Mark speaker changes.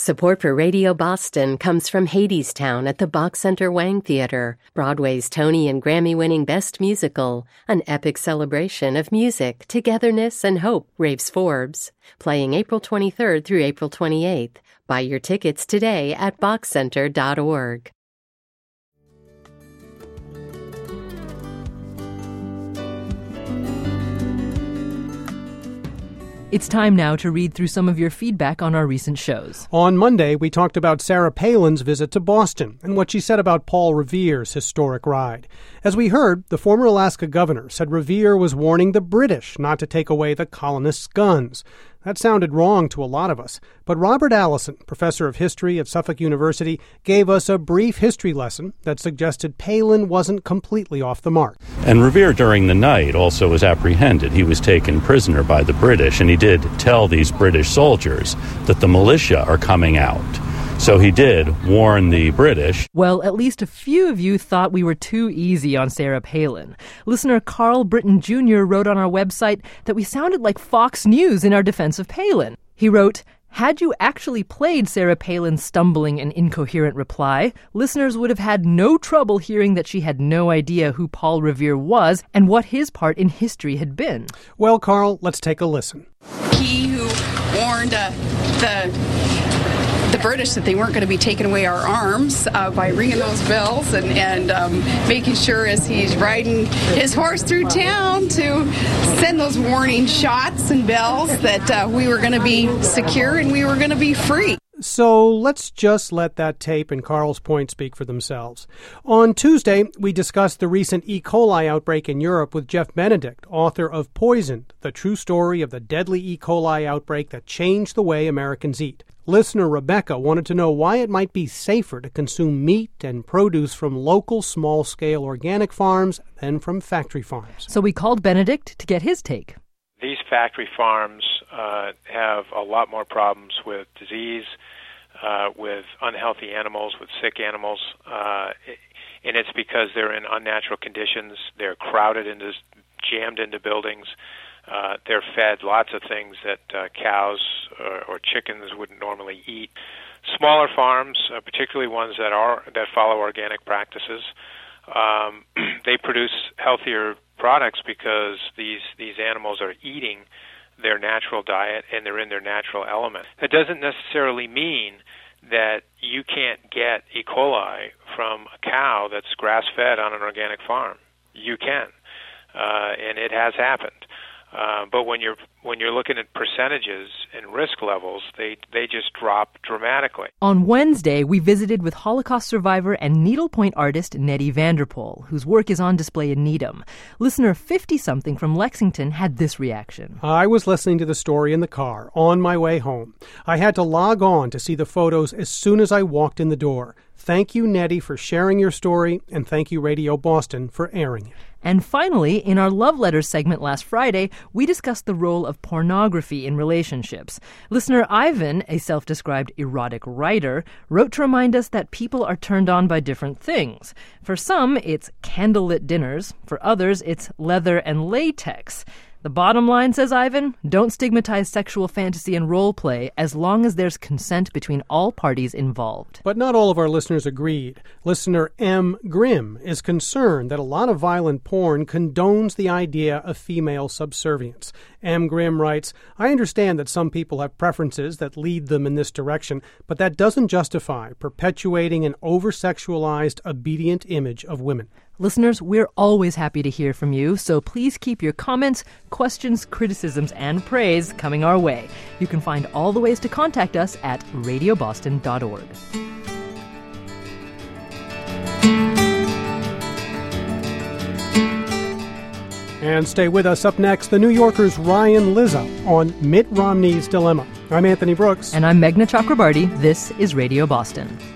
Speaker 1: Support for Radio Boston comes from Hadestown at the Bach Center Wang Theater, Broadway's Tony and Grammy-winning Best Musical, an epic celebration of music, togetherness, and hope, raves Forbes. Playing April 23rd through April 28th. Buy your tickets today at bachcenter.org.
Speaker 2: It's time now to read through some of your feedback on our recent shows.
Speaker 3: On Monday, we talked about Sarah Palin's visit to Boston and what she said about Paul Revere's historic ride. As we heard, the former Alaska governor said Revere was warning the British not to take away the colonists' guns. That sounded wrong to a lot of us, but Robert Allison, professor of history at Suffolk University, gave us a brief history lesson that suggested Palin wasn't completely off the mark.
Speaker 4: And Revere, during the night, also was apprehended. He was taken prisoner by the British, and he did tell these British soldiers that the militia are coming out. So he did warn the British.
Speaker 2: Well, at least a few of you thought we were too easy on Sarah Palin. Listener Carl Britton Jr. wrote on our website that we sounded like Fox News in our defense of Palin. He wrote, "Had you actually played Sarah Palin's stumbling and incoherent reply, listeners would have had no trouble hearing that she had no idea who Paul Revere was and what his part in history had been."
Speaker 3: Well, Carl, let's take a listen.
Speaker 5: He who warned the British that they weren't going to be taking away our arms by ringing those bells and making sure as he's riding his horse through town to send those warning shots and bells that we were going to be secure and we were going to be free.
Speaker 3: So let's just let that tape and Carl's point speak for themselves. On Tuesday, we discussed the recent E. coli outbreak in Europe with Jeff Benedict, author of Poisoned, the true story of the deadly E. coli outbreak that changed the way Americans eat. Listener Rebecca wanted to know why it might be safer to consume meat and produce from local small-scale organic farms than from factory farms.
Speaker 2: So we called Benedict to get his take.
Speaker 6: These factory farms have a lot more problems with disease, with unhealthy animals, with sick animals, and it's because they're in unnatural conditions. They're jammed into buildings. They're fed lots of things that cows or chickens wouldn't normally eat. Smaller farms, particularly ones that follow organic practices, they produce healthier products because these animals are eating their natural diet and they're in their natural element. That doesn't necessarily mean that you can't get E. coli from a cow that's grass-fed on an organic farm. You can, and it has happened. But when you're looking at percentages and risk levels, they just drop dramatically.
Speaker 2: On Wednesday, we visited with Holocaust survivor and needlepoint artist Nettie Vanderpool, whose work is on display in Needham. Listener 50-something from Lexington had this reaction.
Speaker 3: I was listening to the story in the car on my way home. I had to log on to see the photos as soon as I walked in the door. Thank you, Nettie, for sharing your story, and thank you, Radio Boston, for airing it.
Speaker 2: And finally, in our Love Letters segment last Friday, we discussed the role of pornography in relationships. Listener Ivan, a self-described erotic writer, wrote to remind us that people are turned on by different things. For some, it's candlelit dinners. For others, it's leather and latex. The bottom line, says Ivan, don't stigmatize sexual fantasy and role play as long as there's consent between all parties involved.
Speaker 3: But not all of our listeners agreed. Listener M. Grimm is concerned that a lot of violent porn condones the idea of female subservience. M. Grimm writes, I understand that some people have preferences that lead them in this direction, but that doesn't justify perpetuating an over-sexualized, obedient image of women.
Speaker 2: Listeners, we're always happy to hear from you, so please keep your comments, questions, criticisms, and praise coming our way. You can find all the ways to contact us at radioboston.org.
Speaker 3: And stay with us. Up next, the New Yorker's Ryan Lizzo on Mitt Romney's Dilemma. I'm Anthony Brooks.
Speaker 2: And I'm Meghna Chakrabarty. This is Radio Boston.